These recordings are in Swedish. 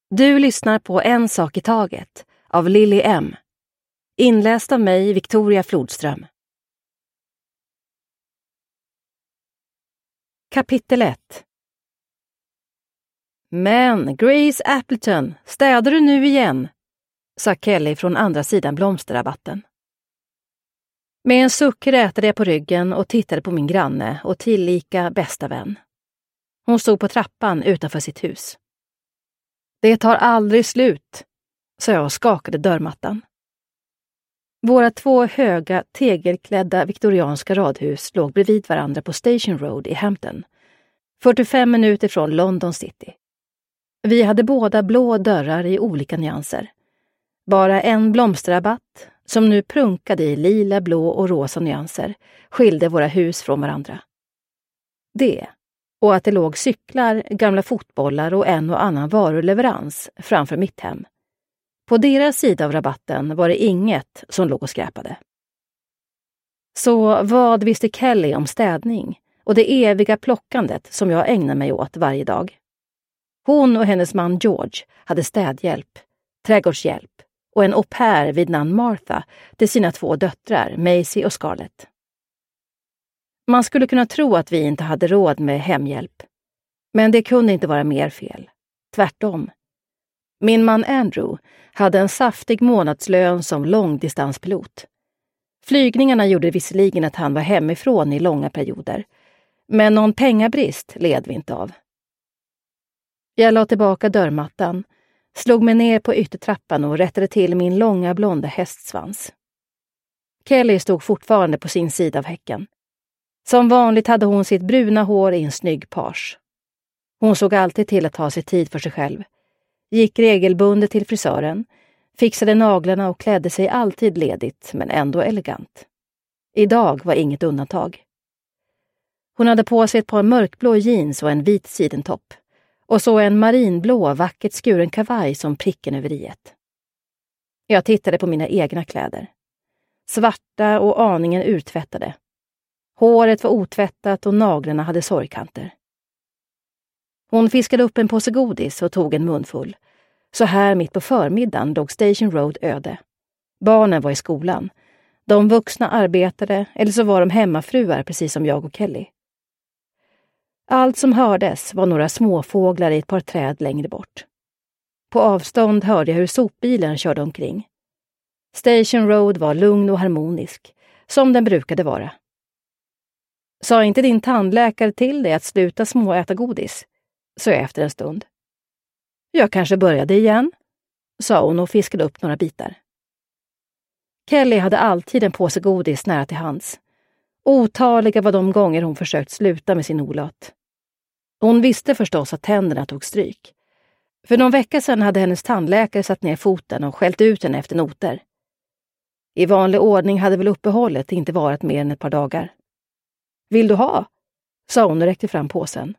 Du lyssnar på En sak i taget av Lily M. Inläst av mig, Victoria Flodström. Kapitel 1. Men, Grace Appleton, städar du nu igen? Sa Kelly från andra sidan blomsterrabatten. Med en suck rätade jag på ryggen och tittade på min granne och tillika bästa vän. Hon stod på trappan utanför sitt hus. Det tar aldrig slut, sa jag och skakade dörrmattan. Våra två höga, tegelklädda viktorianska radhus låg bredvid varandra på Station Road i Hampton, 45 minuter från London City. Vi hade båda blå dörrar i olika nyanser. Bara en blomsterrabatt, som nu prunkade i lila, blå och rosa nyanser, skilde våra hus från varandra. Det, och att det låg cyklar, gamla fotbollar och en och annan varuleverans framför mitt hem. På deras sida av rabatten var det inget som låg och skräpade. Så vad visste Kelly om städning och det eviga plockandet som jag ägnar mig åt varje dag? Hon och hennes man George hade städhjälp, trädgårdshjälp och en au pair vid namn Martha till sina två döttrar, Maisie och Scarlett. Man skulle kunna tro att vi inte hade råd med hemhjälp. Men det kunde inte vara mer fel. Tvärtom. Min man Andrew hade en saftig månadslön som långdistanspilot. Flygningarna gjorde visserligen att han var hemifrån i långa perioder. Men någon pengabrist led vi inte av. Jag la tillbaka dörrmattan, slog mig ner på yttertrappan och rättade till min långa blonda hästsvans. Kelly stod fortfarande på sin sida av häcken. Som vanligt hade hon sitt bruna hår i en snygg page. Hon såg alltid till att ta sig tid för sig själv. Gick regelbundet till frisören, fixade naglarna och klädde sig alltid ledigt men ändå elegant. Idag var inget undantag. Hon hade på sig ett par mörkblå jeans och en vit sidentopp. Och så en marinblå, vackert skuren kavaj som pricken över iet. Jag tittade på mina egna kläder. Svarta och aningen urtvättade. Håret var otvättat och naglarna hade sorgkanter. Hon fiskade upp en påse godis och tog en munfull. Så här mitt på förmiddagen låg Station Road öde. Barnen var i skolan. De vuxna arbetade eller så var de hemmafruar precis som jag och Kelly. Allt som hördes var några småfåglar i ett par träd längre bort. På avstånd hörde jag hur sopbilen körde omkring. Station Road var lugn och harmonisk, som den brukade vara. Sa inte din tandläkare till dig att sluta småäta godis? Så jag efter en stund. Jag kanske började igen, sa hon och fiskade upp några bitar. Kelly hade alltid en påse godis nära till hands. Otaliga var de gånger hon försökt sluta med sin olat. Hon visste förstås att tänderna tog stryk. För någon vecka sedan hade hennes tandläkare satt ner foten och skällt ut henne efter noter. I vanlig ordning hade väl uppehållet inte varit mer än ett par dagar. Vill du ha? Sa hon och räckte fram påsen.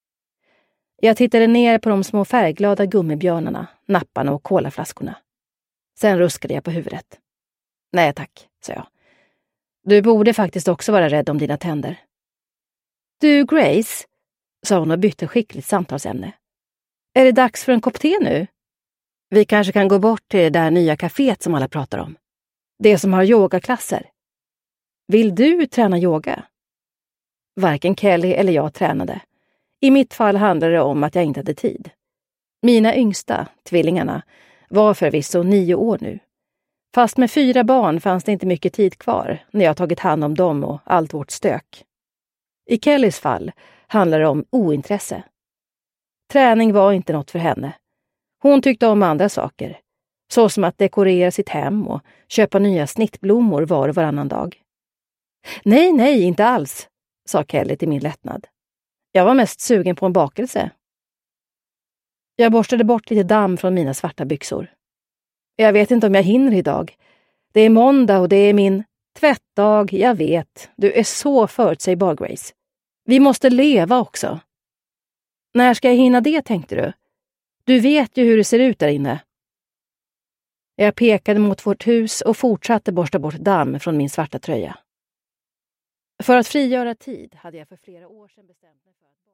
Jag tittade ner på de små färgglada gummibjörnarna, napparna och kolaflaskorna. Sen ruskade jag på huvudet. Nej tack, sa jag. Du borde faktiskt också vara rädd om dina tänder. Du Grace, sa hon och bytte skickligt samtalsämne. Är det dags för en kopp te nu? Vi kanske kan gå bort till det där nya kaféet som alla pratar om. Det som har yogaklasser. Vill du träna yoga? Varken Kelly eller jag tränade. I mitt fall handlade det om att jag inte hade tid. Mina yngsta, tvillingarna, var förvisso 9 år nu. Fast med 4 barn fanns det inte mycket tid kvar när jag tagit hand om dem och allt vårt stök. I Kellys fall handlade det om ointresse. Träning var inte något för henne. Hon tyckte om andra saker, så som att dekorera sitt hem och köpa nya snittblommor var och varannan dag. Nej, inte alls, sa Kelly till min lättnad. Jag var mest sugen på en bakelse. Jag borstade bort lite damm från mina svarta byxor. Jag vet inte om jag hinner idag. Det är måndag och det är min tvättdag, jag vet. Du är så förutsägbar, Grace. Vi måste leva också. När ska jag hinna det, tänkte du? Du vet ju hur det ser ut där inne. Jag pekade mot vårt hus och fortsatte borsta bort damm från min svarta tröja. För att frigöra tid hade jag för flera år sedan bestämt mig för att